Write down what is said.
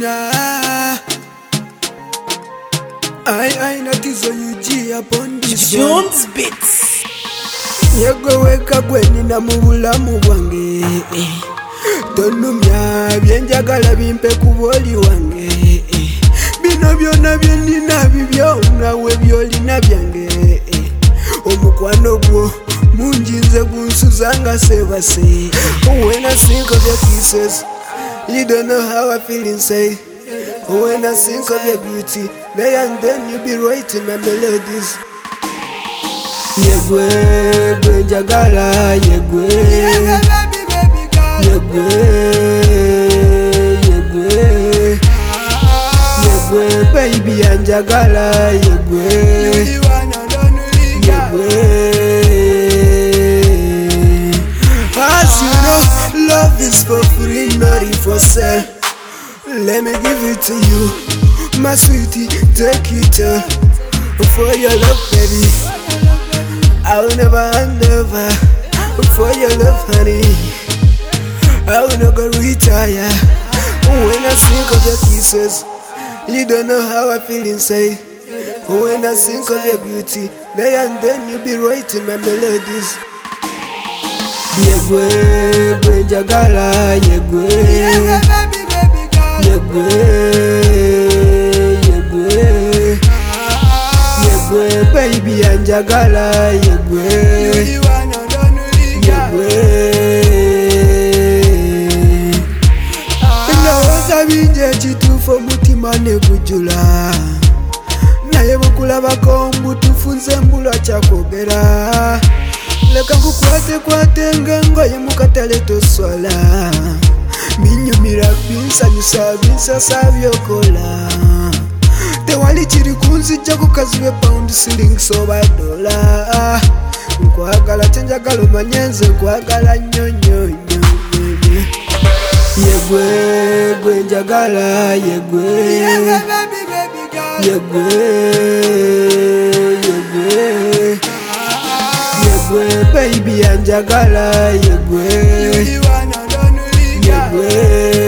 Tina. I notice UG upon this Jones Beats. Yegoweka gwenina mu bulamu bwange tonumya byenjagala bimpe ku bwoli wange bino byonna byennina bibyo nawe byolina byange omukwano gwo mungi nze gunsuza nga sebase. When I think of your kisses, you don't know how I feel inside. When I think of your beauty, there and then you be writing my melodies. Yegwe, njagala, yegwe, yegwe, yegwe, yegwe, baby, njagala, yegwe, yegwe. As you know, love is for free, not for sale. Let me give it to you, my sweetie, take it for your love, baby. I will never hand over for your love, honey. I will not go retire. When I think of your kisses, you don't know how I feel inside. When I think of your beauty, there and then you be writing my melodies. Yegwe, njagala, yegwe, yegwe, yegwe, yegwe, baby, njagala, yegwe, yegwe. Ndowooza bingi ekituufu omutima ne gujula, naye bukulabako mbutuufu nze mbulwa kyakwogera. Leka nkukwate ng'engoye mu katale toswala, binyumira binsanyusa binsasa byokola. Tewali kiri kunzijja ku kazibe pound shillings oba dola. Nkwagala kyenjagala omanye nze nkwagala nnyo nnyo nnyo. Yegwe, njagala, yegwe, yegwe, yegwe, yegwe, baby, njagala, yegwe, yegwe.